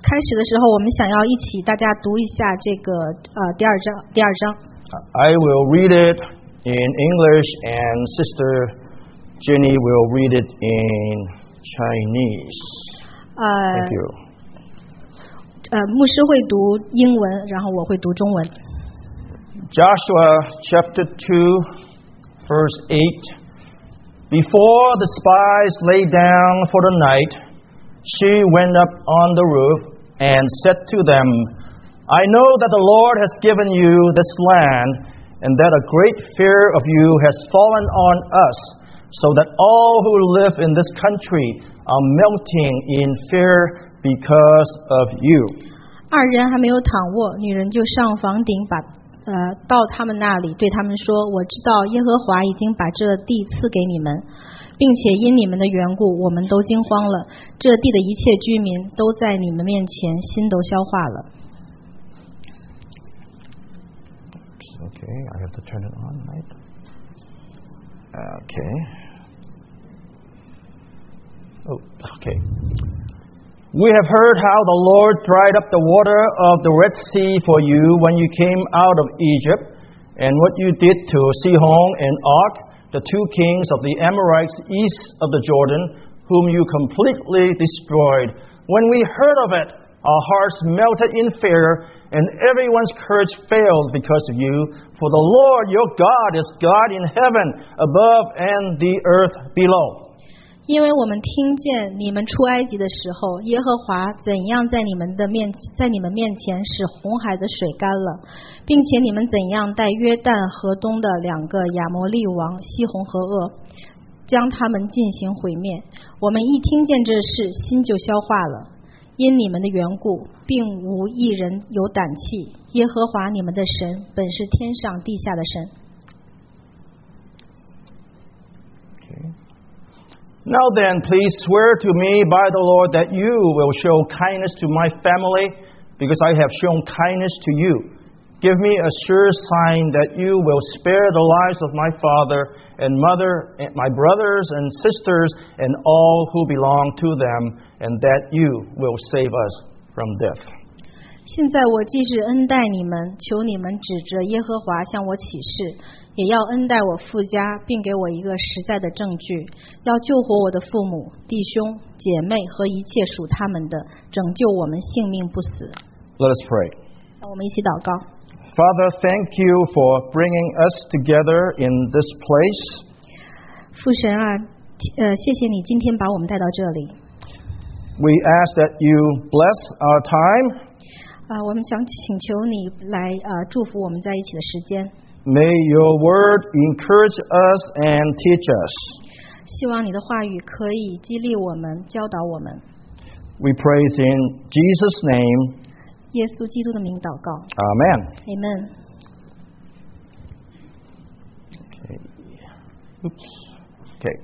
开始的时候，我们想要一起大家读一下这个第二章。 I will read it in English, and Sister Jenny will read it in Chinese. Thank you. 牧师会读英文，然后我会读中文。 Joshua chapter 2, verse 8. Before the spies lay down for the night, she went up on the roof and said to them, I know that the Lord has given you this land, and that a great fear of you has fallen on us, so that all who live in this country are melting in fear because of you. 二人还没有躺卧，女人就上房顶到他们那里，对他们说：我知道耶和华已经把这地赐给你们，并且因你们的缘故，我们都惊慌了。这地的一切居民都在你们面前心都消化了。 Okay, I have to turn it on, right? Okay. Okay. We have heard how the Lord dried up the water of the Red Sea for you when you came out of Egypt, and what you did to Sihon and Og, the two kings of the Amorites east of the Jordan, whom you completely destroyed. When we heard of it, our hearts melted in fear, and everyone's courage failed because of you. For the Lord your God is God in heaven above and the earth below. 因为我们听见你们出埃及的时候，耶和华怎样在你们面前使红海的水干了，并且你们怎样带约旦河东的两个亚摩利王西宏和噩，将他们进行毁灭。我们一听见这事，心就消化了。因你们的缘故，并无一人有胆气。耶和华你们的神本是天上地下的神。 Now then, please swear to me by the Lord that you will show kindness to my family, because I have shown kindness to you. Give me a sure sign that you will spare the lives of my father and mother, and my brothers and sisters, and all who belong to them, and that you will save us from death. 现在我既是恩待你们，求你们指着耶和华向我起誓，也要恩待我父家，并给我一个实在的证据，要救活我的父母、弟兄、姐妹和一切属他们的，拯救我们性命不死。 Let us pray. 让我们一起祷告。 Father, thank you for bringing us together in this place. 父神啊，谢谢你今天把我们带到这里。 We ask that you bless our time. 我们想请求你来祝福我们在一起的时间。 May your word encourage us and teach us. 希望你的话语可以激励我们，教导我们。 We praise in Jesus' name. 耶稣基督的名祷告。 Amen. Amen. Okay.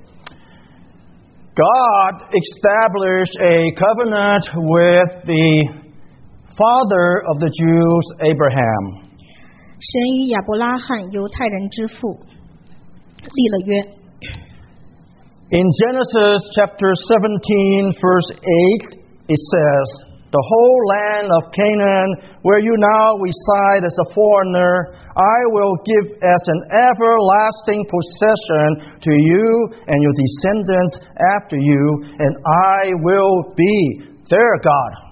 God established a covenant with the father of the Jews, Abraham. 神与亚伯拉罕犹太人之父立了约。 In Genesis chapter 17, verse 8, it says, The whole land of Canaan, where you now reside as a foreigner, I will give as an everlasting possession to you and your descendants after you, and I will be their God.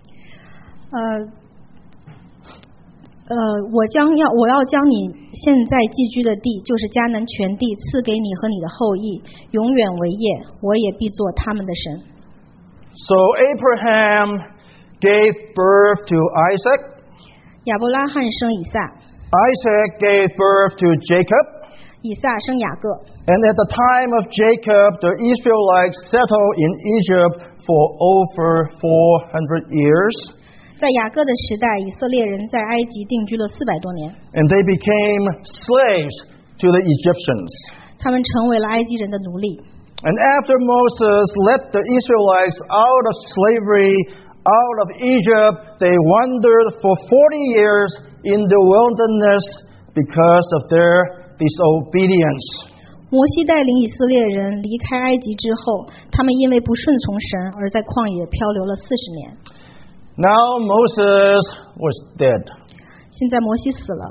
我要将你现在寄居的地，就是迦南全地，赐给你和你的后裔，永远为业。我也必做他们的神。 So Abraham gave birth to Isaac. 亚伯拉罕生以撒。 Isaac gave birth to Jacob. 以撒生雅各。 And at the time of Jacob, the Israelites settled in Egypt for over 400 years. 在雅各的时代，以色列人在埃及定居了400多年。 And they became slaves to the Egyptians. 他们成为了埃及人的奴隶。 And after Moses led the Israelites out of slavery, out of Egypt, they wandered for 40 years in the wilderness because of their disobedience. 摩西带领以色列人离开埃及之后，他们因为不顺从神，而在旷野漂流了40年。 Now Moses was dead. 现在摩西死了，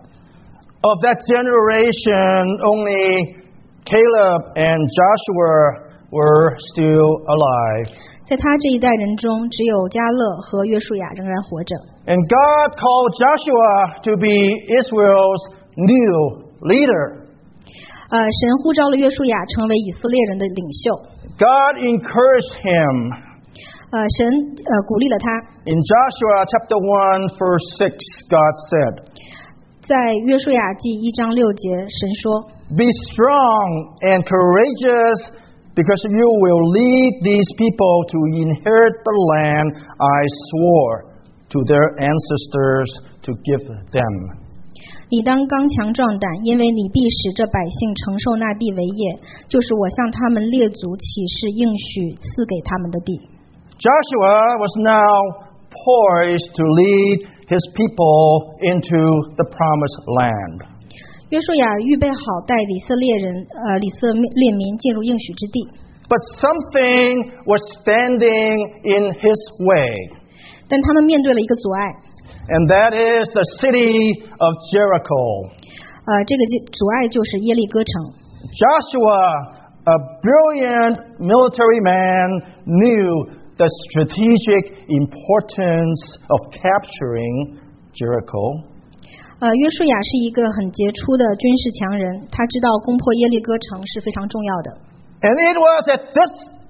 Of that generation, only Caleb and Joshua were still alive. 在他这一代人中，只有迦勒和约书亚仍然活着。 And God called Joshua to be Israel's new leader. 神呼召了约书亚成为以色列人的领袖。 God encouraged him. 神鼓励了他。 In Joshua chapter 1, verse 6, God said, 在约书亚记1章6节，神说 Be strong and courageous, because you will lead these people to inherit the land I swore to their ancestors to give them. 你当刚强壮胆，因为你必使这百姓承受那地为业，就是我向他们列祖起誓应许赐给他们的地。 Joshua was now poised to lead his people into the promised land. 约书亚预备好带以色列民进入应许之地， But something was standing in his way, 但他们面对了一个阻碍， and that is the city of Jericho. 这个阻碍就是耶利哥城。 Joshua, a brilliant military man, knew the strategic importance of capturing Jericho. 约书亚是一个很杰出的军事强人，他知道攻破耶利哥城是非常重要的。 And it was at this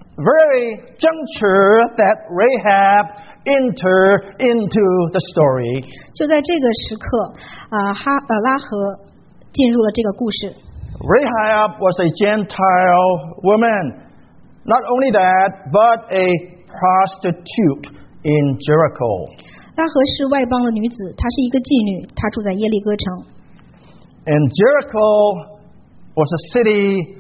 very juncture that Rahab entered into the story. 就在这个时刻，拉合进入了这个故事。 Rahab was a Gentile woman. Not only that, but a prostitute in Jericho. 拉合是外邦的女子，她是一个妓女，她住在耶利哥城。 And Jericho was a city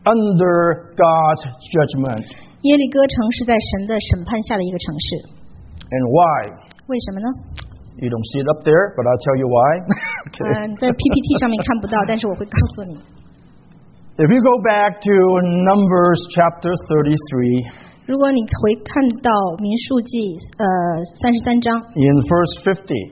under God's judgment. 耶利哥城是在神的审判下的一个城市。 And why? 为什么呢？ You don't see it up there, but I'll tell you why. Okay. 在 PPT 上面看不到，但是我会告诉你。 If you go back to Numbers chapter 33, 如果你回看到民数记33章 in verse 50,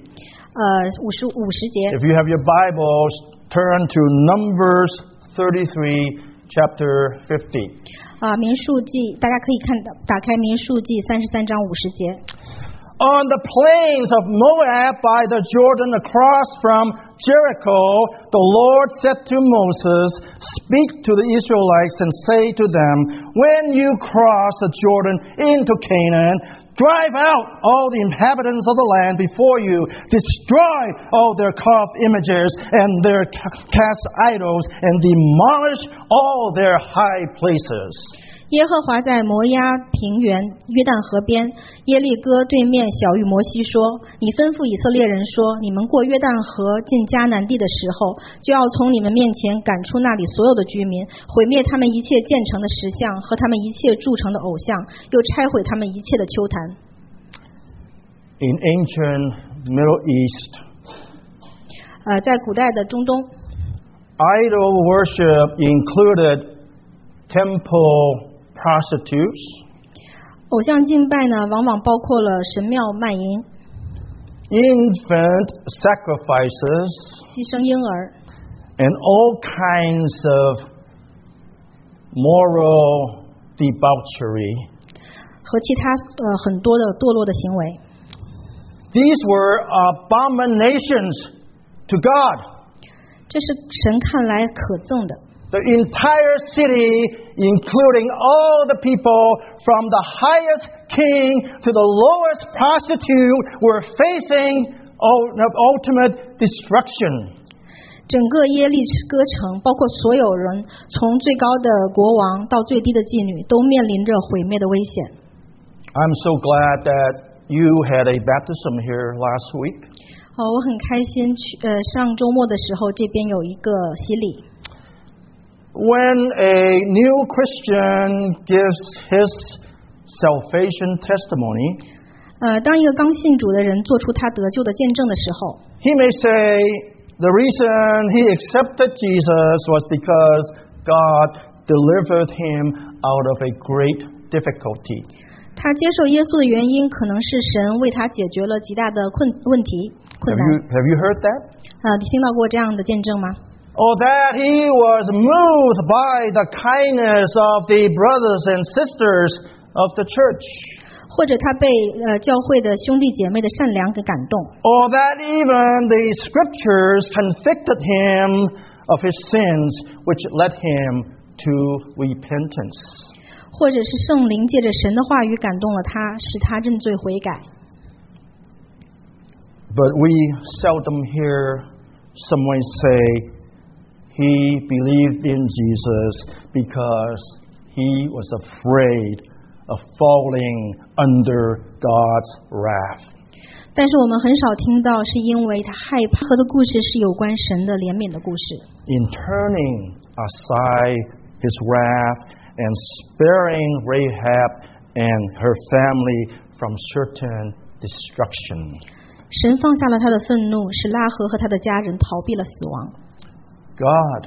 50节， if you have your Bibles, turn to Numbers 33, chapter 50. 民数记大家可以打开民数记33章50节。 On the plains of Moab by the Jordan across from Jericho, the Lord said to Moses, Speak to the Israelites and say to them, When you cross the Jordan into Canaan, drive out all the inhabitants of the land before you, destroy all their carved images and their cast idols, and demolish all their high places. 耶和华在摩押平原约旦河边耶利哥对面晓谕摩西说，你吩咐以色列人说，你们过约旦河进迦南地的时候，就要从你们面前赶出那里所有的居民，毁灭他们一切建成的石像和他们一切铸成的偶像，又拆毁他们一切的丘坛。 In ancient Middle East, 在古代的中东， idol worship included temple prostitutes, 偶像敬拜呢，往往包括了神庙卖淫、 infant sacrifices, 牺牲婴儿， and all kinds of moral debauchery. 和其他很多的堕落的行为。 These were abominations to God. 这是神看来可憎的。 The entire city, including all the people from the highest king to the lowest prostitute, were facing ultimate destruction. 整个耶利哥城，包括所有人，从最高的国王到最低的妓女，都面临着毁灭的危险。 I'm so glad that you had a baptism here last week. 我很开心，上周末的时候，这边有一个洗礼。 When a new Christian gives his salvation testimony, 当一个刚信主的人做出他得救的见证的时候， he may say the reason he accepted Jesus was because God delivered him out of a great difficulty. 他接受耶稣的原因，可能是神为他解决了极大的困难。 Have you heard that? 你听到过这样的见证吗？ Or that he was moved by the kindness of the brothers and sisters of the church. 或者他被教会的兄弟姐妹的善良给感动。 Or that even the scriptures convicted him of his sins, which led him to repentance. 或者是圣灵借着神的话语感动了他，使他认罪悔改。 But we seldom hear someone say he believed in Jesus because he was afraid of falling under God's wrath. 但是我们很少听到是因为他害怕的故事是有关神的怜悯的故事。 In turning aside his wrath and sparing Rahab and her family from certain destruction. 神放下了他的愤怒，使拉合和他的家人逃避了死亡。 God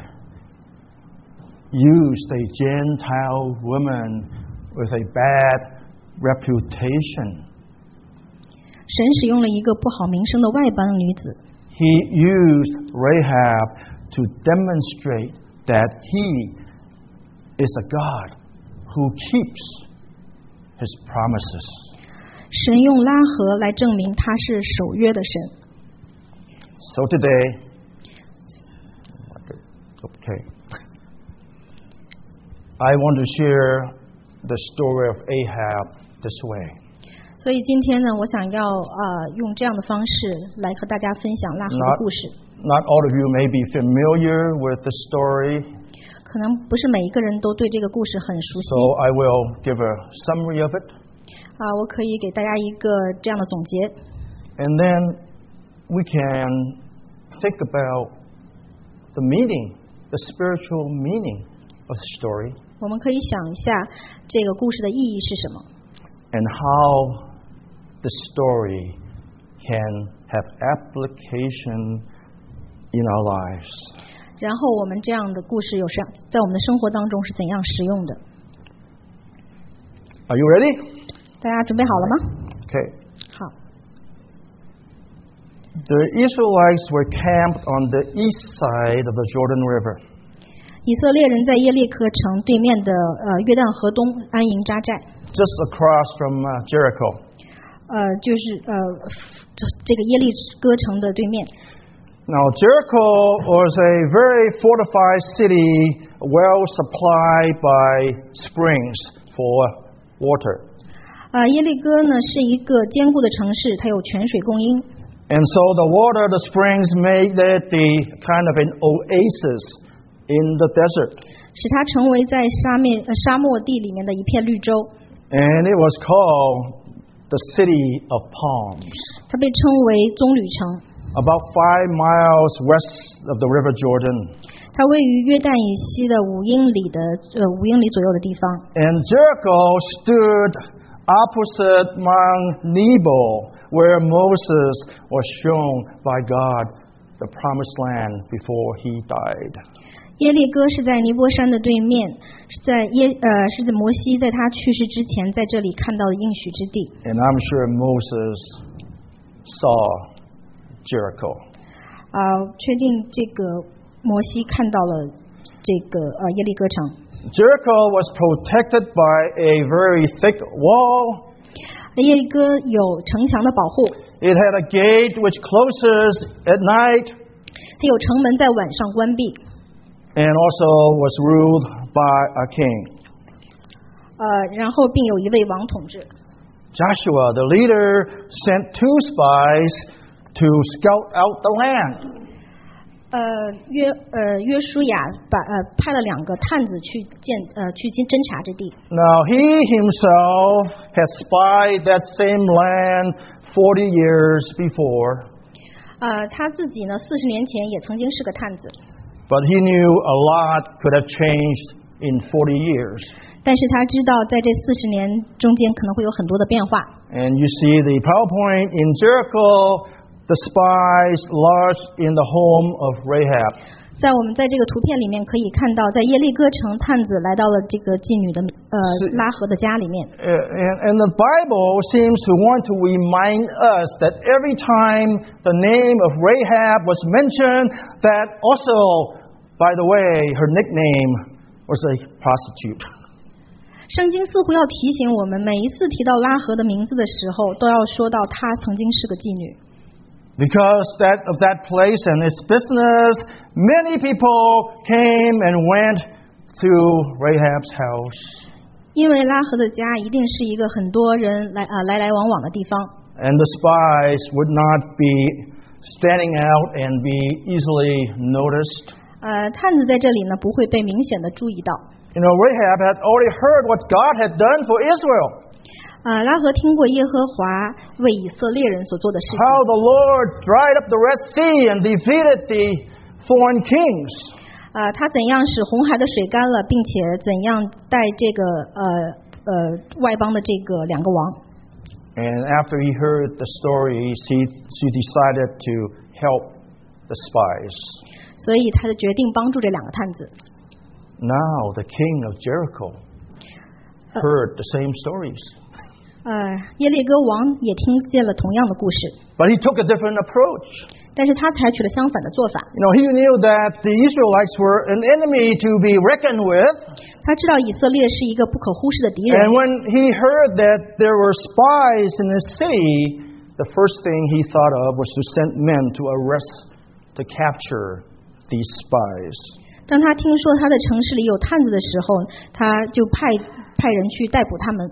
used a Gentile woman with a bad reputation. 神使用了一个不好名声的外邦女子。 He used Rahab to demonstrate that he is a God who keeps his promises. 神用拉合来证明他是守约的神。 So today, okay, I want to share the story of Ahab this way. 所以今天呢，我想要用这样的方式来和大家分享拉合的故事。 Not all of you may be familiar with the story. 可能不是每一个人都对这个故事很熟悉。 So I will give a summary of it. 我可以给大家一个这样的总结。 And then we can think about the meaning, the spiritual meaning of the story. 我们可以想一下这个故事的意义是什么。 And how the story can have application in our lives. 然后我们这样的故事在我们的生活当中是怎样使用的。 Are you ready? 大家准备好了吗？ Okay. 好。 The Israelites were camped on the east side of the Jordan River. 以色列人在耶利哥城对面的约旦河东安营扎寨。 Just across from Jericho. 就是这个耶利哥城的对面。 Now Jericho was a very fortified city, well supplied by springs for water. 耶利哥呢是一个坚固的城市，它有泉水供应。 And so the water, the springs made it the kind of an oasis in the desert. 使它成为在沙漠地里面的一片绿洲。 And it was called the City of Palms. 它被称为棕榈城。 About 5 miles west of the River Jordan. 它位于约旦以西的5英里左右的地方。 And Jericho stood opposite Mount Nebo, where Moses was shown by God the promised land before he died. 耶利哥是在尼波山的对面，是在摩西在他去世之前在这里看到的应许之地。 And I'm sure Moses saw Jericho. 确定这个摩西看到了这个耶利哥城。 Jericho was protected by a very thick wall. 耶利哥有城墙的保护。 It had a gate which closes at night. 它有城门在晚上关闭。 And also was ruled by a king. 然后并有一位王统治。 Joshua, the leader, sent 2 spies to scout out the land. 约书亚派了2个探子去侦察之地。 Now he himself had spied that same land 40 years before. 他自己呢40年前也曾经是个探子。 But he knew a lot could have changed in 40 years. 但是他知道在这40年中间可能会有很多的变化。 And you see the PowerPoint in Jericho, the spies lodged in the home of Rahab. 在我们在这个图片里面可以看到，在耶利哥城，探子来到了这个妓女的拉合的家里面。 And the Bible seems to want to remind us that every time the name of Rahab was mentioned, that also, by the way, her nickname was a prostitute. 圣经似乎要提醒我们，每一次提到拉合的名字的时候，都要说到她曾经是个妓女。 Because of that place and its business, many people came and went to Rahab's house. 因为拉合的家一定是一个很多人来往往的地方。 And the spies would not be standing out and be easily noticed. 探子在这里呢不会被明显的注意到。 You know, Rahab had already heard what God had done for Israel. 拉合听过耶和华为以色列人所做的事情。 How the Lord dried up the Red Sea and defeated the foreign kings. 他怎样使红海的水干了，并且怎样带这个外邦的这个两个王。 And after he heard the story, she decided to help the spies. 所以他就决定帮助这两个探子。 Now the king of Jericho heard the same stories. 耶利哥王也听见了同样的故事。 But he took a different approach. 但是他采取了相反的做法。 You know, he knew that the Israelites were an enemy to be reckoned with. 他知道以色列是一个不可忽视的敌人。 And when he heard that there were spies in the city, the first thing he thought of was to send men to arrest, to capture these spies. 当他听说他的城市里有探子的时候，他就派人去逮捕他们。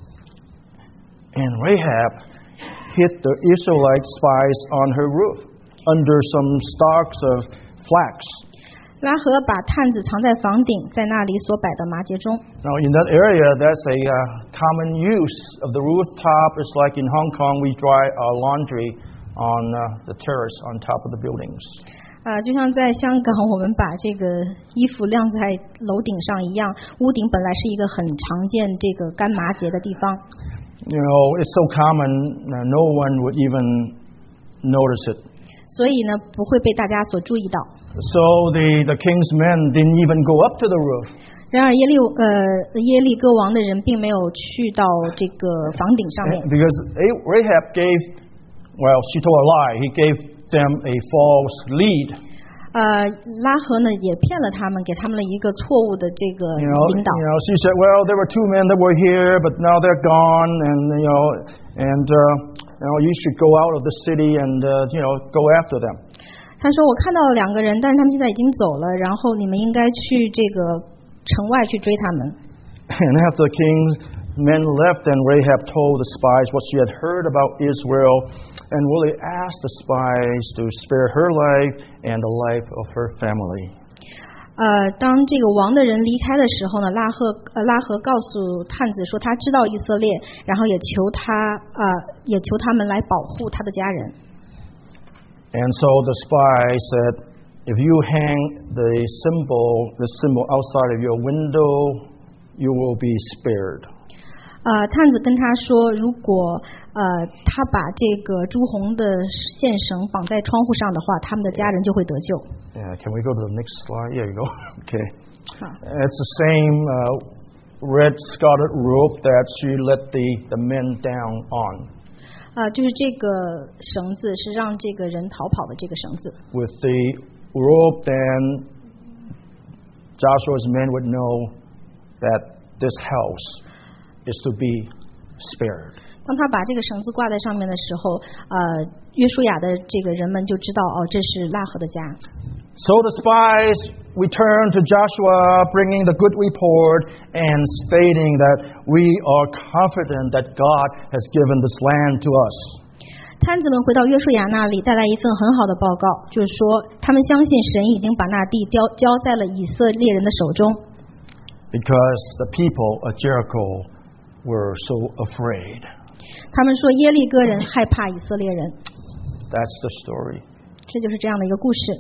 And Rahab hid the Israelite spies on her roof under some stalks of flax. 拉合把探子藏在房顶，在那里所摆的麻秸中。 Now in that area, that's a common use of the rooftop. It's like in Hong Kong, we dry our laundry on the terrace on top of the buildings. 就像在香港，我们把这个衣服晾在楼顶上一样，屋顶本来是一个很常见这个干麻秸的地方。 You know, it's so common, no one would even notice it. 所以呢，不会被大家所注意到。 So the king's men didn't even go up to the roof. 然而耶利哥王的人并没有去到这个房顶上面。 Because Rahab she told a lie. He gave them a false lead. 拉合呢也骗了他们，给他们了一个错误的这个引导。 You know, she said, well, there were two men that were here, but now they're gone, and you should go out of the city and go after them. 他说我看到了两个人，但是他们现在已经走了，然后你们应该去这个城外去追他们。 And after the king's men left, and Rahab told the spies what she had heard about Israel, and really asked the spies to spare her life and the life of her family. 当这个王的人离开的时候呢，拉合告诉探子说他知道以色列，然后也求他们来保护他的家人。 And so the spy said, if you hang the symbol outside of your window, you will be spared. 探子跟他说，如果他把这个朱红的线绳绑在窗户上的话，他们的家人就会得救。 Yeah, can we go to the next slide? Here you go. Okay. 好。 It's the same red scarlet rope that she let the men down on. 就是这个绳子是让这个人逃跑的这个绳子。 With the rope, then Joshua's men would know that this house is to be spared. 当他把这个绳子挂在上面的时候，约书亚的这个人们就知道，这是拉合的家。 So the spies returned to Joshua, bringing the good report and stating that we are confident that God has given this land to us. 探子们回到约书亚那里，带来一份很好的报告，就是说他们相信神已经把那地交在了以色列人的手中。 Because the people of Jericho were so afraid. 他们说耶利哥人害怕以色列人。 That's the story. 这就是这样的一个故事。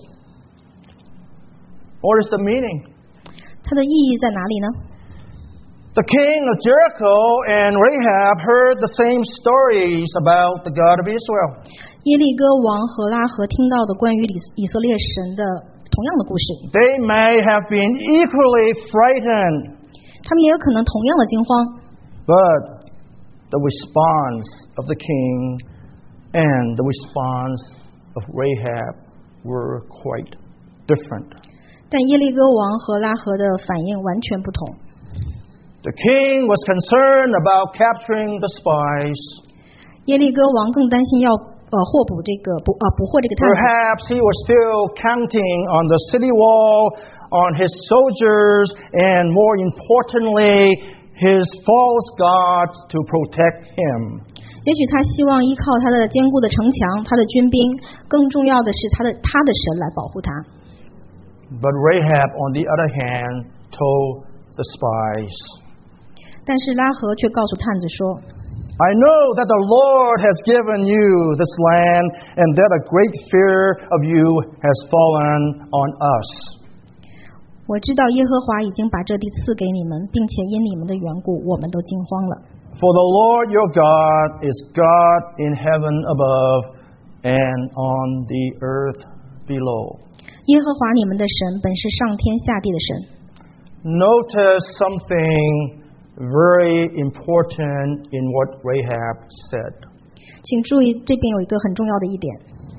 What is the meaning? 它的意义在哪里呢？ The king of Jericho and Rahab heard the same stories about the God of Israel. 耶利哥王和拉合听到的关于以色列神的同样的故事， They may have been equally frightened, 他们也有可能同样的惊慌， but the response of the king and the response of Rahab were quite different. 但耶利哥王和拉合的反应完全不同。 The king was concerned about capturing the spies. 耶利哥王更担心要获捕这个捕获这个探子， Perhaps he was still counting on the city wall, on his soldiers, and more importantly, his false gods to protect him. 也许他希望依靠他的坚固的城墙、他的军兵，更重要的是他的神来保护他。 But Rahab, on the other hand, told the spies, 但是拉合却告诉探子说 I know that the Lord has given you this land, and that a great fear of you has fallen on us.：“ 我知道耶和华已经把这地赐给你们，并且因你们的缘故，我们都惊慌了。 For the Lord your God is God in heaven above and on the earth below.” 耶和华你们的神本是上天下地的神。 Notice something very important in what Rahab said. 请注意，这边有一个很重要的一点。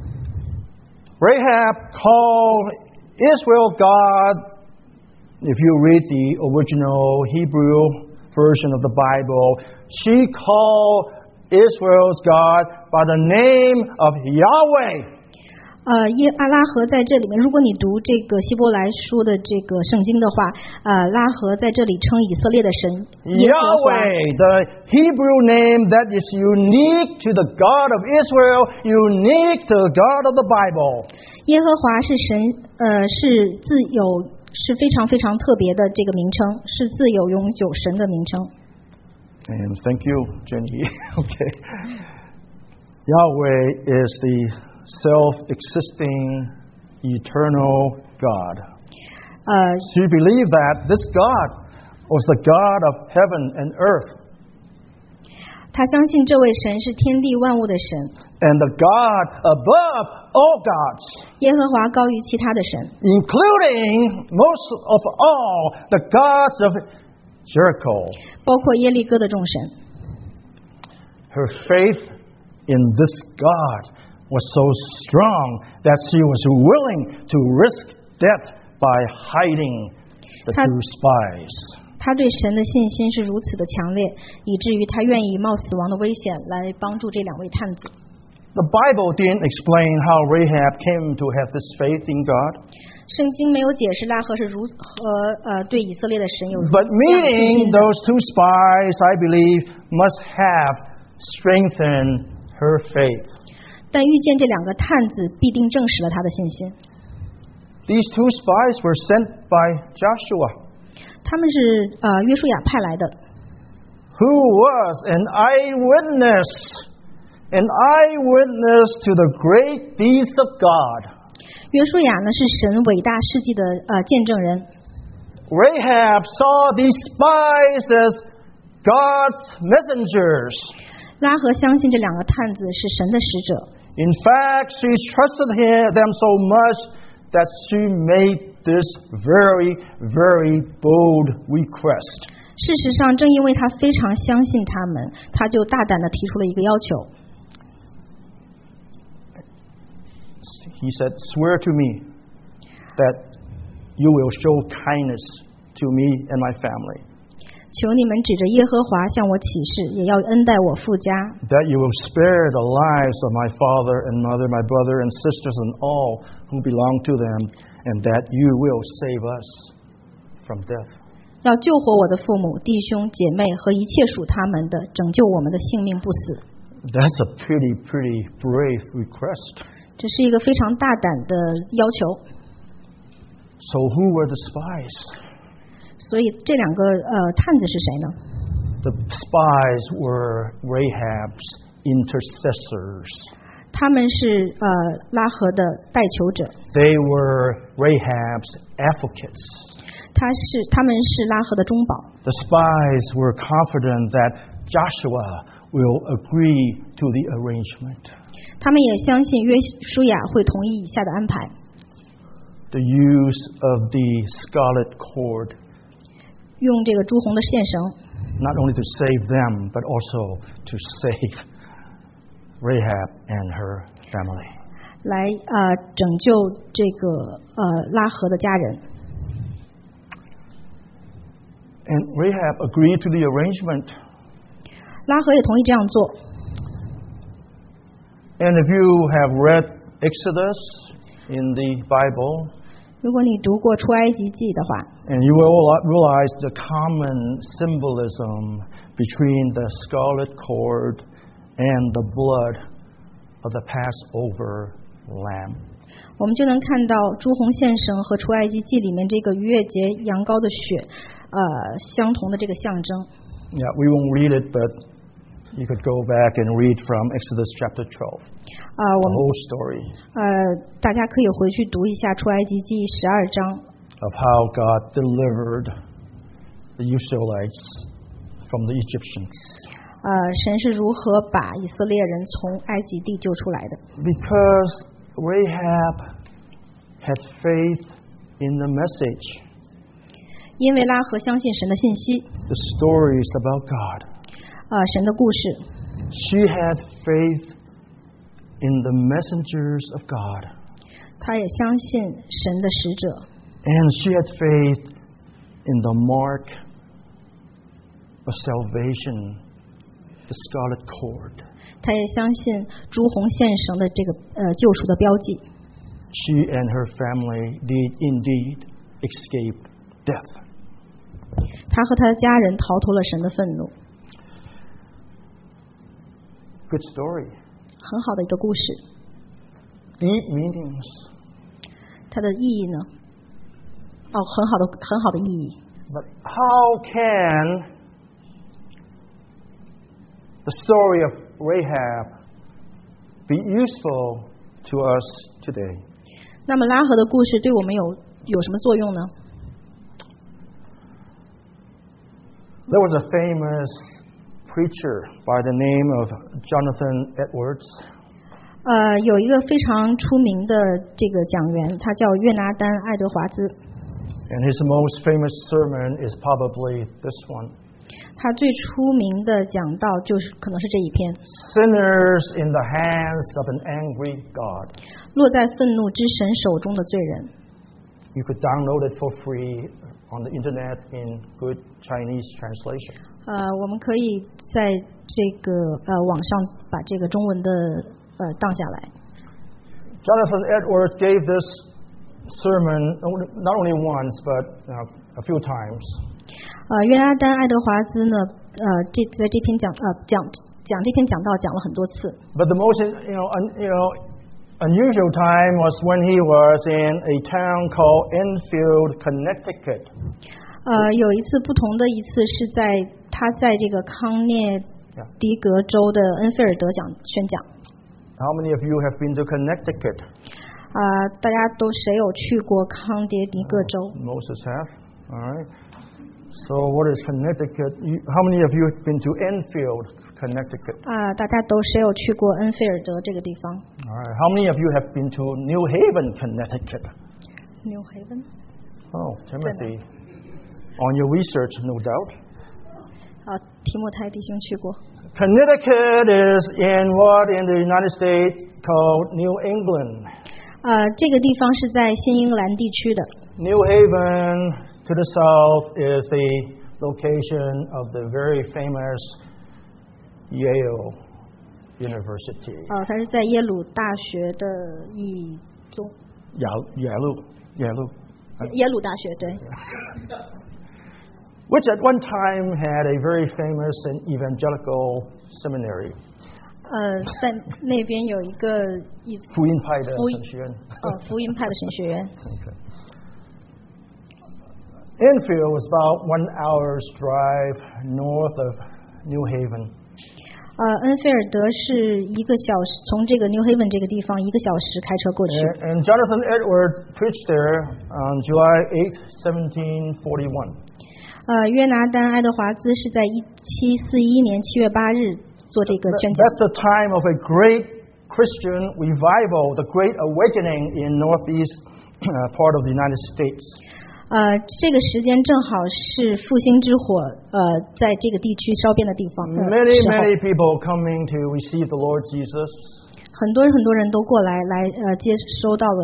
Rahab called Israel God. If you read the original Hebrew version of the Bible, she called Israel's God by the name of Yahweh. 阿拉合在这里面，如果你读这个希伯来书的这个圣经的话，拉合在这里称以色列的神耶和华。 Yahweh, the Hebrew name that is unique to the God of Israel, unique to the God of the Bible. 耶和华是神，是自有，是非常非常特别的这个名称，是自有永久神的名称。 And thank you, Jenny. Okay. Yahweh is the self-existing, eternal God. She believed that this God was the God of heaven and earth, 他相信这位神是天地万物的神， and the God above all gods, 耶和华高于其他的神， including most of all the gods of Jericho. 包括耶利哥的众神。 Her faith in this God was so strong that she was willing to risk death by hiding the two spies. 他对神的信心是如此的强烈，以至于他愿意冒死亡的危险来帮助这两位探子。 The Bible didn't explain how Rahab came to have this faith in God. 圣经没有解释拉合是如何对以色列的神有 But meeting those two spies, I believe, must have strengthened her faith. 但遇见这两个探子，必定证实了他的信心。 These two spies were sent by Joshua, 他们是约书亚派来的， who was an eyewitness to the great deeds of God. 约书亚呢是神伟大事迹的见证人。 Rahab saw these spies as God's messengers. 拉合相信这两个探子是神的使者。 In fact, she trusted them so much that she made this very, very bold request. 事实上，正因为他非常相信他们，他就大胆地提出了一个要求。 He said, "Swear to me that you will show kindness to me and my family. 求你们指着耶和华向我起誓，也要恩待我父家， That you will spare the lives of my father and mother, my brother and sisters, and all who belong to them, and that you will save us from death." 要救活我的父母、弟兄、姐妹和一切属他们的，拯救我们的性命不死。 That's a pretty brave request. 这是一个非常大胆的要求。 So who were the spies? 所以这两个探子是谁呢？ The spies were Rahab's intercessors. 他们是拉合的代求者， They were Rahab's advocates. 他们是拉合的中保。 The spies were confident that Joshua will agree to the arrangement. 他们也相信约书亚会同意以下的安排。 the use of the scarlet cord, 用这个朱红的线绳， not only to save them, but also to save Rahab and her family. 来拯救这个拉合的家人。 And Rahab agreed to the arrangement. 拉合也同意这样做。 And if you have read Exodus in the Bible, 如果你读过出埃及记的话， and you will realize the common symbolism between the scarlet cord and the blood of the Passover lamb. 我们就能看到朱红线绳和出埃及记里面这个逾越节羊羔的血，相同的这个象征。 Yeah, we won't read it, but you could go back and read from Exodus chapter 12, 我 the 们 whole story 大家可以回去读一下出埃及记12章， of how God delivered the Israelites from the Egyptians. 神是如何把以色列人从埃及地救出来的。 Because Rahab had faith in the message. 因为拉合相信神的信息， The story is about God. 神的故事， She had faith in the messengers of God. 他也相信神的使者， And she had faith in the mark of salvation, the scarlet cord. 他也相信朱红线绳的这个救赎的标记。 She and her family did indeed escape death. 他和他的家人逃脱了神的愤怒。 Good story. 很好的一个故事， Deep meanings. 它的意义呢？很好的意义。 But how can the story of Rahab be useful to us today? 那么拉合的故事对我们有什么作用呢？ There was a famous preacher by the name of Jonathan Edwards. 有一个非常出名的这个讲员，他叫约拿丹·爱德华兹。 And his most famous sermon is probably this one. 他最出名的讲道可能是这一篇， Sinners in the hands of an angry God. 落在愤怒之神手中的罪人。 You could download it for free on the internet in good Chinese translation. 我们可以在这个网上把这个中文的当下来。 Jonathan Edwards gave this sermon not only once but a few times. 约拿丹·爱德华兹呢，在这篇讲这篇讲道讲了很多次。 But the most unusual time was when he was in a town called Enfield, Connecticut. 有一次不同的一次是他在这个康涅狄格州的恩菲尔德宣讲。 How many of you have been to Connecticut? 大家谁有去过康涅狄格州？ Most have. All right. So what is Connecticut? How many of you have been to Enfield, Connecticut? 大家谁有去过恩菲尔德这个地方 All right. How many of you have been to New Haven, Connecticut? New Haven. Oh, Timothy. On your research, no doubt. 提莫泰弟兄去过。 Connecticut is in what in the United States called New England. 这个地方是在新英格兰地区的。 New Haven to the south is the location of the very famous Yale University. 它是在耶鲁大学的一中。耶鲁大学对。 Which at one time had a very famous and evangelical seminary. 在那边有一个福音派的神学院。 福音派的神学院。 Okay. Enfield was about 1 hour's drive north of New Haven. 恩菲尔德是1个小时，从这个 New Haven 这个地方1个小时开车过去。 And Jonathan Edwards preached there on July 8th, 1741. 约拿丹·爱德华兹是在1741年7月8日做这个宣讲。 That's the time of a great Christian revival, the Great Awakening in Northeast part of the United States. 这个时间正好是复兴之火在这个地区烧遍的地方时候。 Many people coming to receive the Lord Jesus. 很多人都过来接收到了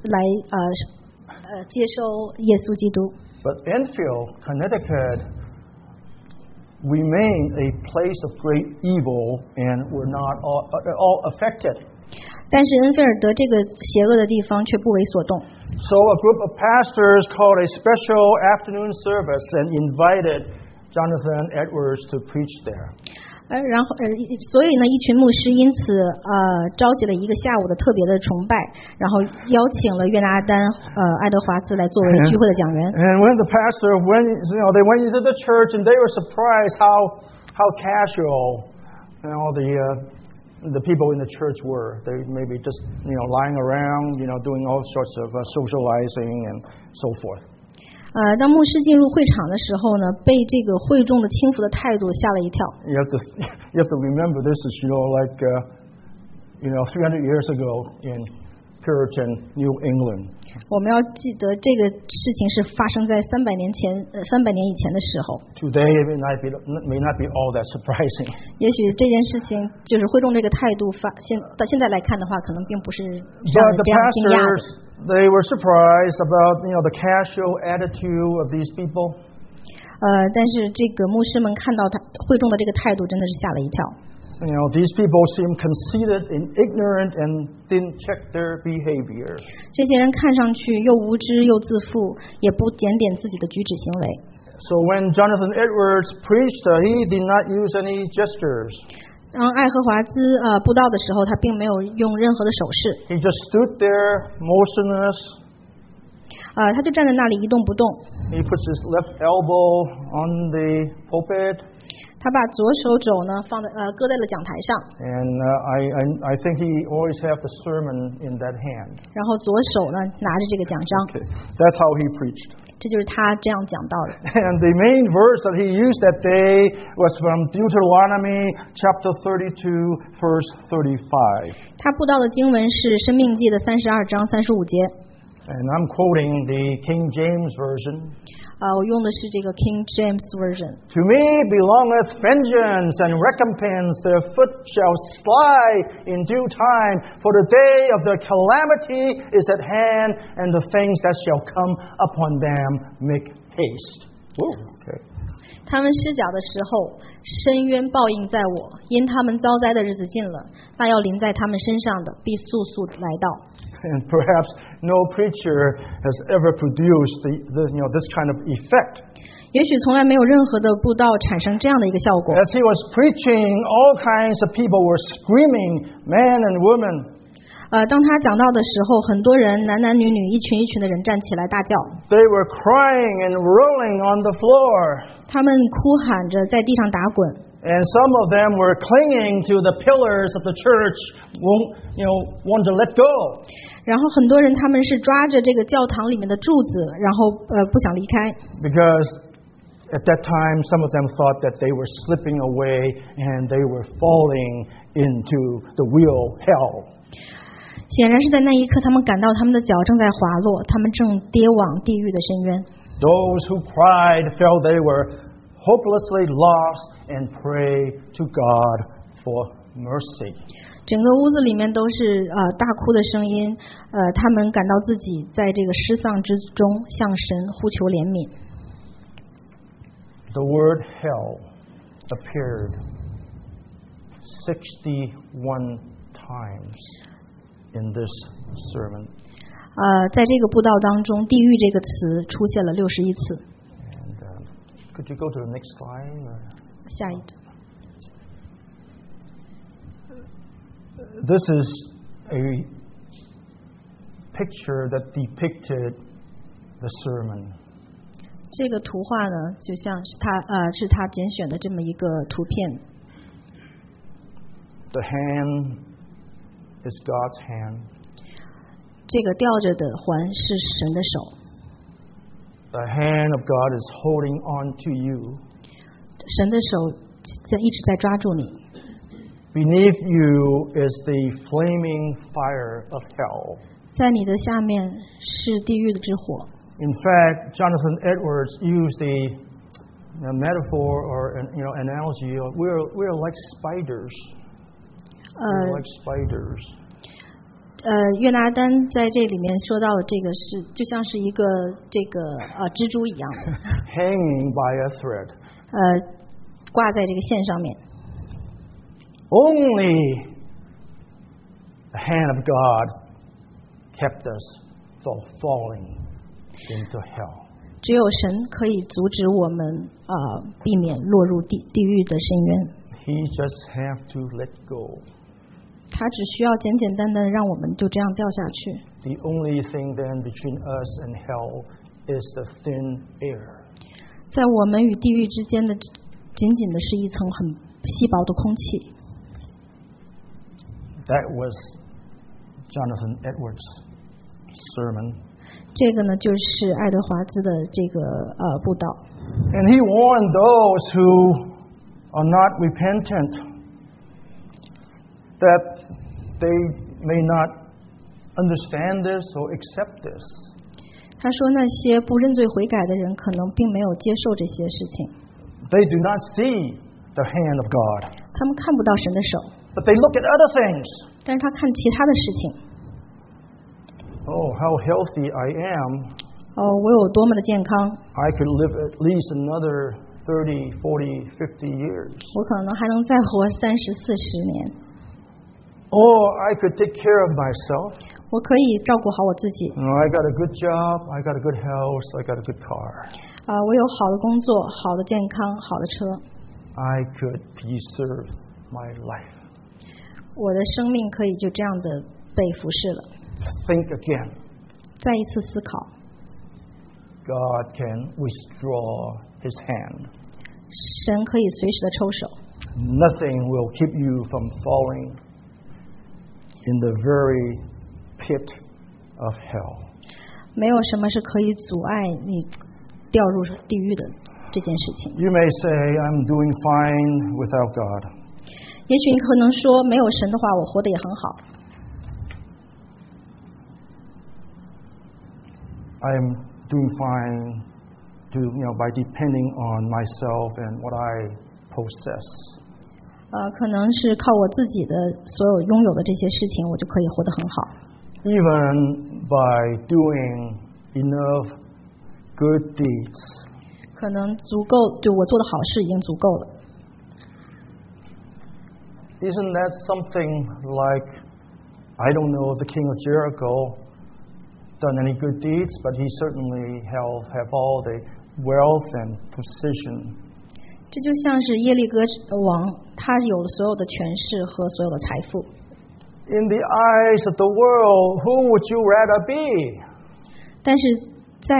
接收耶稣基督。 But Enfield, Connecticut, remained a place of great evil, and were not all affected. 但是恩菲尔德这个邪恶的地方却不为所动。 So a group of pastors called a special afternoon service and invited Jonathan Edwards to preach there. 所以呢，一群牧师因此召集了一个下午的特别的崇拜，然后邀请了约拿丹爱德华兹来作为聚会的讲员。 And when the pastor went, they went into the church and they were surprised how casual, the people in the church were. They maybe just lying around, doing all sorts of socializing and so forth. 当牧师进入会场的时候呢，被这个会众的轻浮的态度吓了一跳。 You have to remember this is 300 years ago in Puritan New England. 我们要记得这个事情是发生在300年以前的时候。 Today it may not be all that surprising. 也许这件事情就是会众这个态度到现在来看的话，可能并不是让人 But 这 the 样惊讶的。 pastors, they were surprised about the casual attitude of these people. 但是这个牧师们看到会众的这个态度，真的是吓了一跳。 These people seemed conceited and ignorant and didn't check their behavior. 这些人看上去又无知又自负，也不检点自己的举止行为。 So when Jonathan Edwards preached, he did not use any gestures. 当爱荷华兹布道的时候，他并没有用任何的手势。 He just stood there motionless. 他就站在那里一动不动。 He puts his left elbow on the pulpit. 他把左手肘呢搁在了讲台上。 And I think he always have the sermon in that hand. 然后左手呢拿着这个奖章。 Okay. That's how he preached. 这就是他这样讲到的。 And the main verse that he used that day was from Deuteronomy chapter 32, verse 35. 他布道的经文是《申命记》的32章35节。 And I'm quoting the King James Version. 我用的是这个 King James Version。 To me belongeth vengeance and recompense, their foot shall slide in due time, for the day of their calamity is at hand, and the things that shall come upon them make haste. Ooh, okay. 他们施脚的时候，深渊报应在我，因他们遭灾的日子近了，那要临在他们身上的，必速速来到。 And perhaps no preacher has ever produced this kind of effect. 也许从来没有任何的布道产生这样的一个效果。 As he was preaching, all kinds of people were screaming, men and women. 当他讲到的时候，很多人男男女女一群一群的人站起来大叫。 They were crying and rolling on the floor. 他们哭喊着在地上打滚。 And some of them were clinging to the pillars of the church, want to let go. 然后很多人他们是抓着这个教堂里面的柱子，然后不想离开。 Because at that time, some of them thought that they were slipping away and they were falling into the real hell. 显然是在那一刻，他们感到他们的脚正在滑落，他们正跌往地狱的深渊。 Those who cried felt they were hopelessly lost and prayed to God for mercy. 整个屋子里面都是大哭的声音，他们感到自己在这个失丧之中，向神呼求怜悯。 The word hell appeared 61 times in this sermon. 在这个布道当中，地狱这个词出现了61次。 And could you go to the next slide? 下一张。 This is a picture that depicted the sermon. 这个图画呢，就像是他拣选的这么一个图片。 The hand is God's hand. 这个吊着的环是神的手。 The hand of God is holding on to you. 神的手一直在抓住你。 Beneath you is the flaming fire of hell. 在你的下面是地狱的之火。 In fact, Jonathan Edwards used a metaphor or analogy of we're like spiders. We're like spiders. 约拿丹在这里面说到了这个是就像是一个蜘蛛一样的 Hanging by a thread. 挂在这个线上面。 Only the hand of God kept us from falling into hell. 只有神可以阻止我们避免落入地狱的深渊。 He just have to let go. 他只需要简简单单的让我们就这样掉下去。 The only thing then between us and hell is the thin air. 在我们与地狱之间的仅仅的是一层很稀薄的空气。 That was Jonathan Edwards' sermon. 这个呢，就是爱德华兹的这个布道。 And he warned those who are not repentant that they may not understand this or accept this. 他说，那些不认罪悔改的人，可能并没有接受这些事情。 They do not see the hand of God. 他们看不到神的手。 But they look at other things. 但是他看其他的事情。 Oh, how healthy I am. 我有多么的健康。 I could live at least another 30, 40, 50 years. 我可能还能再活30、40年。 Or I could take care of myself. 我可以照顾好我自己。 I got a good job, I got a good house, I got a good car. 我有好的工作，好的健康，好的车。 I could preserve my life. 我的生命可以就这样的被服侍了。 Think again. 再一次思考。 God can withdraw His hand. 神可以随时的抽手。 Nothing will keep you from falling in the very pit of hell. 没有什么是可以阻碍你掉入地狱的这件事情。 You may say, I'm doing fine without God. 也许你可能说，没有神的话，我活得也很好。 I'm doing fine by depending on myself and what I possess. 可能是靠我自己的所有拥有的这些事情，我就可以活得很好。 Even by doing enough good deeds. 可能足够，就我做的好事已经足够了。 Isn't that something like, I don't know if the king of Jericho done any good deeds, but he certainly have all the wealth and position. 这就像是耶利哥王，他有了所有的权势和所有的财富。 In the eyes of the world, who would you rather be? 但是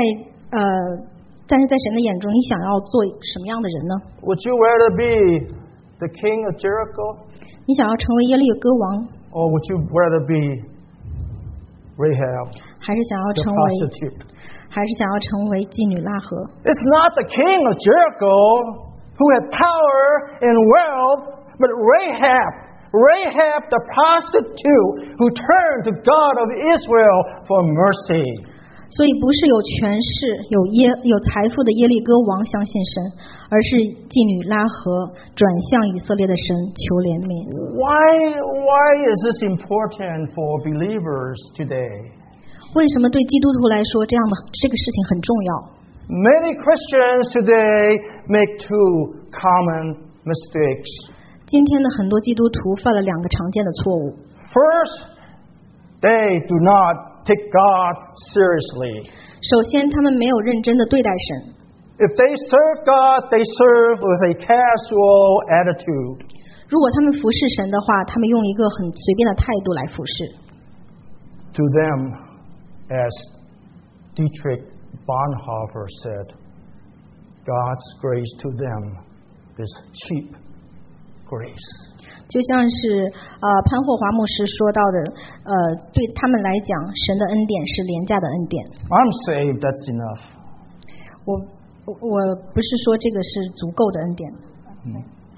在神的眼中，你想要做什么样的人呢？ Would you rather be the king of Jericho? 你想要成为耶利哥王， Or would you rather be Rahab, 还是想要 the 成为， prostitute? 还是想要成为妓女拉合？ It's not the king of Jericho who had power and wealth, but Rahab the prostitute who turned to God of Israel for mercy. 所以不是有权势、有财富的耶利哥王相信神，而是妓女拉合转向以色列的神求怜悯。 Why is this important for believers today? 为什么对基督徒来说这个事情很重要？ Many Christians today make two common mistakes. 今天的很多基督徒犯了2个常见的错误。 First, they do not take God seriously. 首先，他们没有认真的对待神。 If they serve God, they serve with a casual attitude. 如果他们服侍神的话，他们用一个很随便的态度来服侍。 To them, as Dietrich Bonhoeffer said, God's grace to them is cheap grace. 就像是潘霍华牧师说到的，对他们来讲，神的恩典是廉价的恩典。 I'm saved, that's enough. 我不是说这个是足够的恩典。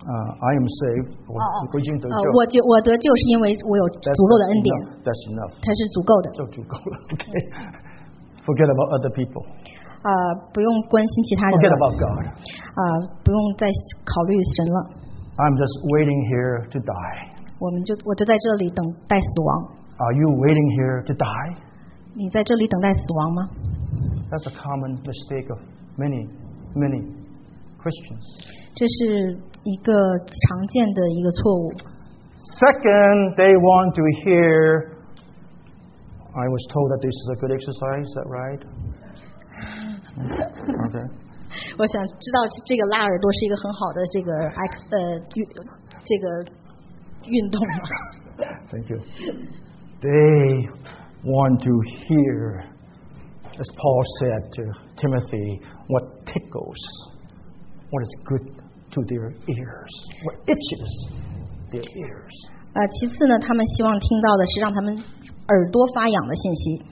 I am saved. 我已经得救。 我得救是因为我有足够的恩典。 That's enough. 它是足够的。 就足够了。Okay. Forget about other people. 不用关心其他人。 Forget about God. 不用再考虑神了。 I'm just waiting here to die. 我就在这里等待死亡。 Are you waiting here to die? 你在这里等待死亡吗？ That's a common mistake of many Christians. 这是一个常见的一个错误。 Second, they want to hear. I was told that this is a good exercise. Is that right? Okay. 我想知道这个拉耳朵是一个很好的这个运动吗？ Thank you. They want to hear, as Paul said to Timothy, what tickles, what is good to their ears, what itches their ears. 其次呢，他们希望听到的是让他们耳朵发痒的信息。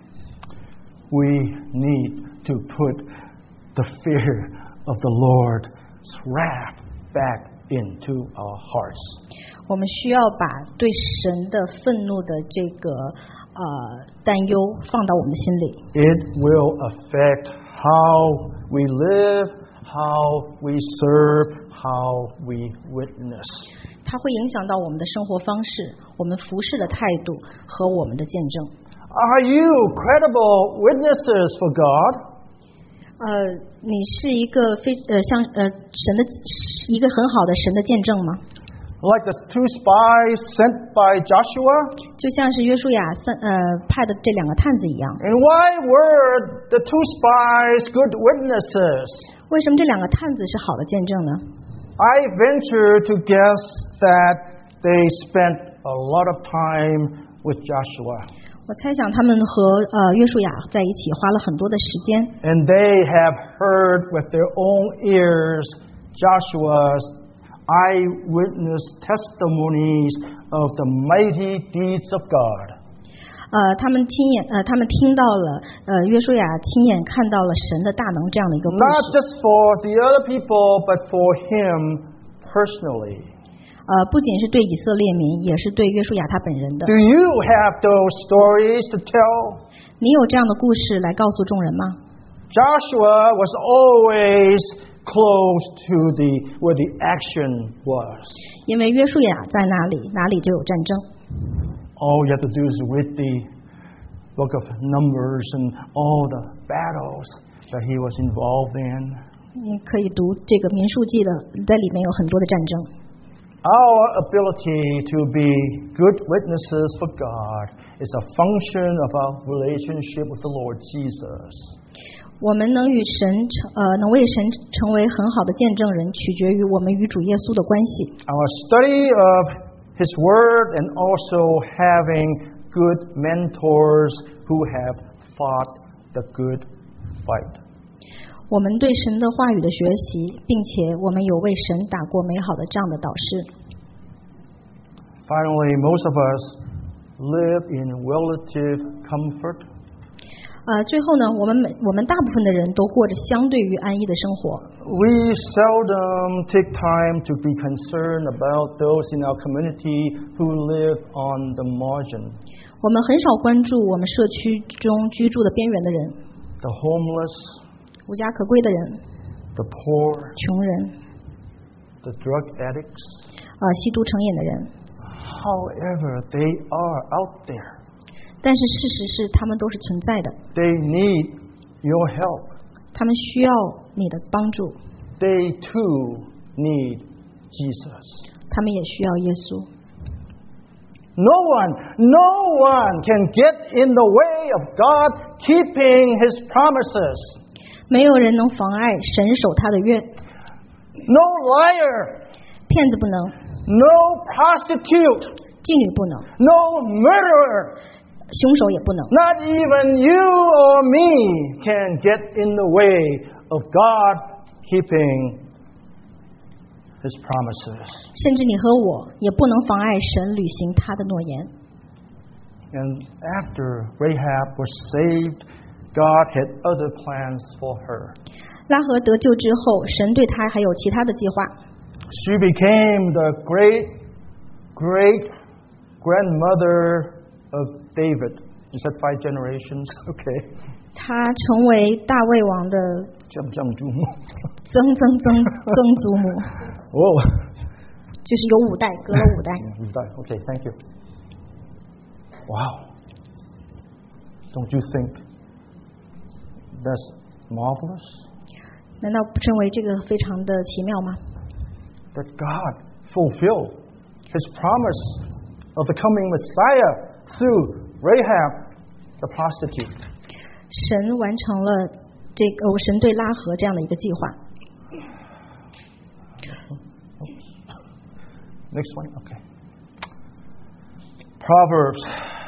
We need to put the fear of the Lord's wrath back into our hearts. 我们需要把对神的愤怒的这个担忧放到我们的心里。 It will affect how we live, how we serve, how we witness. 它会影响到我们的生活方式、我们服事的态度和我们的见证。 Are you credible witnesses for God? 你是一个像神的一个很好的神的见证吗？ Like the two spies sent by Joshua? 就像是约书亚派的这两个探子一样。 And why were the two spies good witnesses? 为什么这两个探子是好的见证呢？ I venture to guess that they spent a lot of time with Joshua. 我猜想他们和约书亚在一起花了很多的时间。 And they have heard with their own ears Joshua's eyewitness testimonies of the mighty deeds of God. 他们听到了约书亚亲眼看到了神的大能这样的一个故事。 Not just for the other people, but for him personally. 不仅是对以色列民，也是对约书亚他本人的。 Do you have those stories to tell? 你有这样的故事来告诉众人吗？ Joshua was always close to where the action was. 因为约书亚在哪里，哪里就有战争。 All you have to do is read the book of Numbers and all the battles that he was involved in. 你可以读这个民数记的，在里面有很多的战争。 Our ability to be good witnesses for God is a function of our relationship with the Lord Jesus. 我们能为神成为很好的见证人，取决于我们与主耶稣的关系。 Our study of His Word and also having good mentors who have fought the good fight. 我们对神的话语的学习，并且我们有为神打过美好的仗的导师。 Finally, most of us live in relative comfort. 最后呢，我们大部分的人都过着相对于安逸的生活。 We seldom take time to be concerned about those in our community who live on the margin. 我们很少关注我们社区中居住的边缘的人， The homeless, 无家可归的人， the poor, 穷人， the drug addicts. 吸毒成瘾的人。 However, they are out there. 但是事实是，他们都是存在的。 They need your help. 他们需要你的帮助， They too need Jesus. 他们也需要耶稣。 No one can get in the way of God keeping His promises. 没有人能妨碍神守他的约。 No liar. 骗子不能， No prostitute. 妓女不能， No murderer. 凶手也不能。 Not even you or me can get in the way of God keeping His promises. 甚至你和我也不能妨碍神履行他的诺言。 And after Rahab was saved, God had other plans for her. 拉合得救之后，神对他还有其他的计划。 She became the great grandmother of David. Is that 5 generations? Okay. 她成为大卫王的曾曾祖母。 曾祖母。 哦， 就是有5代，隔了5代。 5代。Okay, thank you. Wow. Don't you think that's marvelous? 难道不认为这个非常的奇妙吗？ That God fulfilled His promise of the coming Messiah through Rahab the prostitute. 神完成了神对拉合这样的一个计划。 Next one, okay. Proverbs.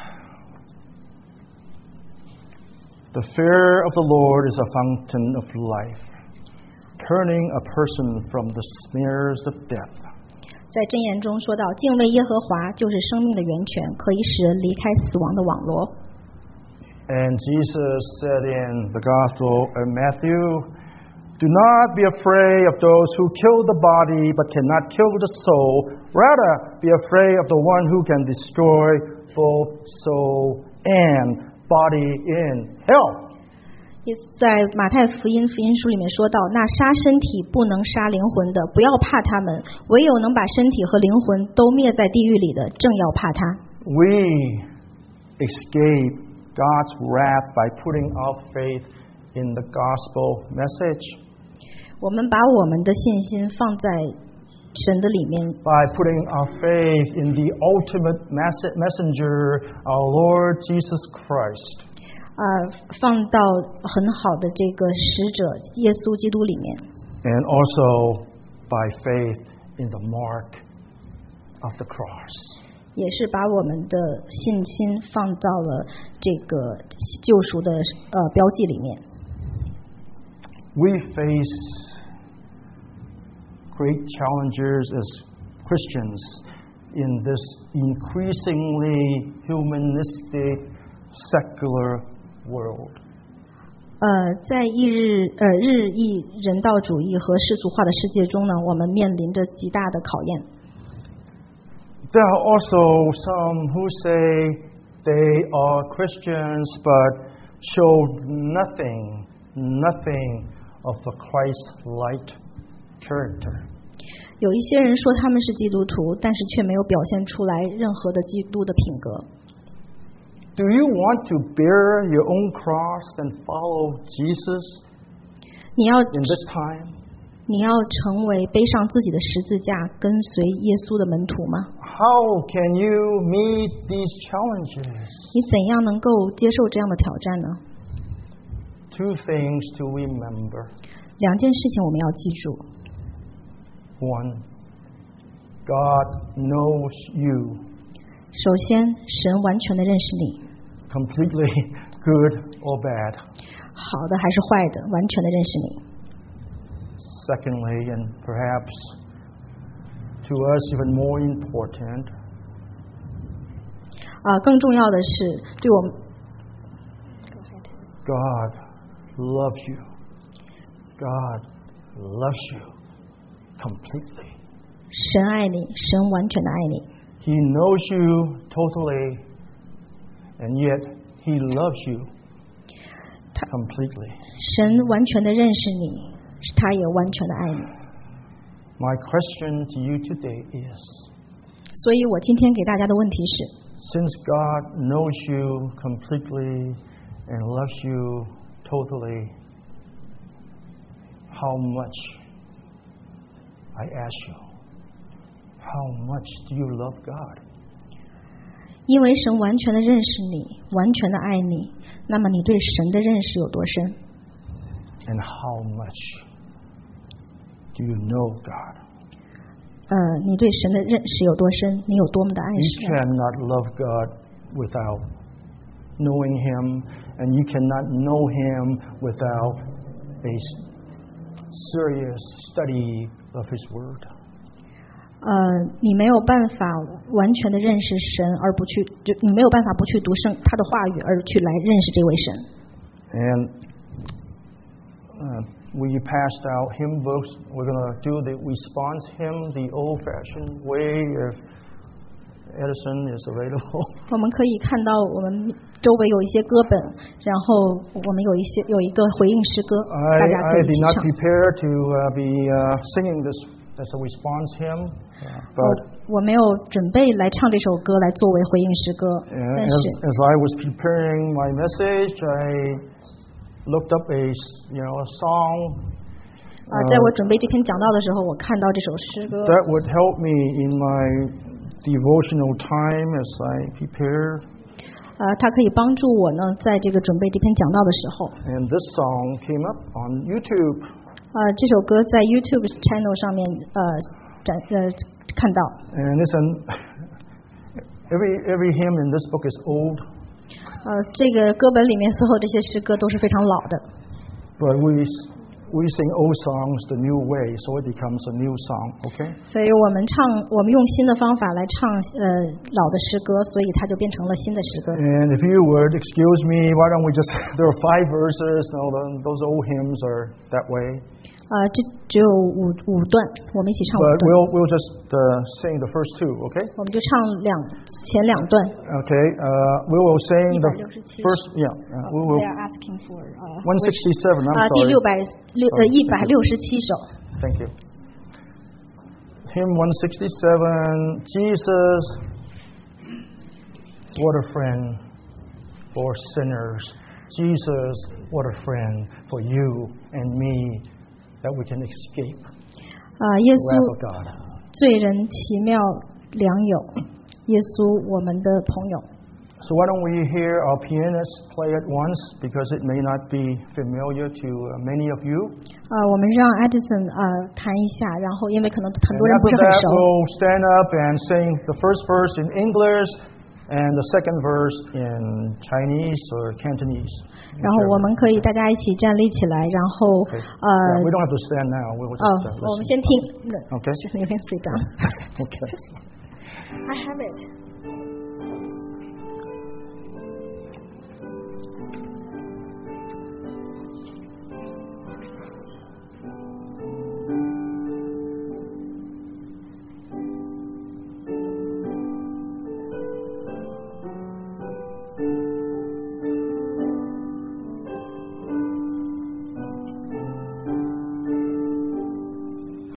The fear of the Lord is a fountain of life, turning a person from the snares of death. 在箴言中说到，敬畏耶和华就是生命的源泉，可以使人离开死亡的网罗。 And Jesus said in the Gospel of Matthew, "Do not be afraid of those who kill the body but cannot kill the soul. Rather, be afraid of the one who can destroy both soul and body in hell." 在马太福音书里面说到，那杀身体不能杀灵魂的，不要怕他们；唯有能把身体和灵魂都灭在地狱里的，正要怕他。 We escape God's wrath by putting our faith in the gospel message. 我们把我们的信心放在神的里面。 By putting our faith in the ultimate messenger, our Lord Jesus Christ. 放到很好的这个使者耶稣基督里面。 And also by faith in the mark of the cross. 也是把我们的信心放到了这个救赎的标记里面。 We face great challenges as Christians in this increasingly humanistic, secular world. 在日益人道主义和世俗化的世界中呢，我们面临着极大的考验。 There are also some who say they are Christians but show nothing of the Christ-like character. 有一些人说他们是基督徒，但是却没有表现出来任何的基督的品格。 Do you want to bear your own cross and follow Jesus 你要 in this time? 你要成为背上自己的十字架，跟随耶稣的门徒吗？ How can you meet these challenges? 你怎样能够接受这样的挑战呢？ Two things to remember. 2件事情我们要记住。 One, God knows you. 首先，神完全的认识你， Completely good or bad. 好的还是坏的，完全的认识你。 Secondly, and perhaps to us even more important, 更重要的是，对我们 God loves you. God loves you completely. 神爱你，神完全的爱你。 He knows you totally, and yet He loves you completely. 神完全的认识你，他也完全的爱你。 My question to you today is, 所以我今天给大家的问题是， since God knows you completely and loves you totally, how much, I ask you, how much do you love God? 因为神完全的认识你，完全的爱你，那么你对神的认识有多深？ And how much do you know God? 你对神的认识有多深？你有多么的爱 You 神？ cannot love God without knowing Him, and you cannot know Him without a serious study of His Word. 你没有办法完全的认识神，而不去，你没有办法不去读他的话语，而去来认识这位神。 And we passed out hymn books. We're going to do the response hymn the old-fashioned way if Edison is available. 我们可以看到我们周围有一些歌本，然后我们有一个回应诗歌，大家可 I 以一 did 起 not 唱。 prepare to be singing this as a response hymn, but 我没有准备来唱这首歌来作为回应诗歌，但是 as I was preparing my message, I looked up a song 在我准备这篇讲道的时候，我看到这首诗歌， that would help me in my devotional time as I prepare. 它可以帮助我呢，在这个准备这篇讲道的时候。 And this song came up on YouTube. 这首歌在 YouTube channel 上面看到。 And listen, every hymn in this book is old. 这个歌本里面所有这些诗歌都是非常老的。 But we sing old songs the new way, so it becomes a new song, okay? 所以我们用新的方法来唱老的诗歌，所以它就变成了新的诗歌。 And if you would excuse me, why don't we just, there are 5 verses, those old hymns are that way. 这只有五段，我们一起唱5 But 段。 we'll just sing the first 2, okay? 我们就唱前2段。 Okay, we will sing the 167 first, we will, They are asking for 167, I'm 第 sorry. 167首。 Thank you. Hymn 167, Jesus, what a friend for sinners. Jesus, what a friend for you and me, that we can escape 耶 the 稣 wrath of God. 罪人奇妙良友，耶稣我们的朋友。 So why don't we hear our pianist play it once, because it may not be familiar to many of you. 我们让 Edison 弹一下，然后因为可能很 And 多人不 after 是很 that, 熟。 we'll stand up and sing the first verse in English and the second verse in Chinese or Cantonese. 然后我们可以大家一起站立起来，然后 Yeah, we don't have to stand now. We will just 我们 listen. 先听。 Okay. You can sit down. Okay. I have it.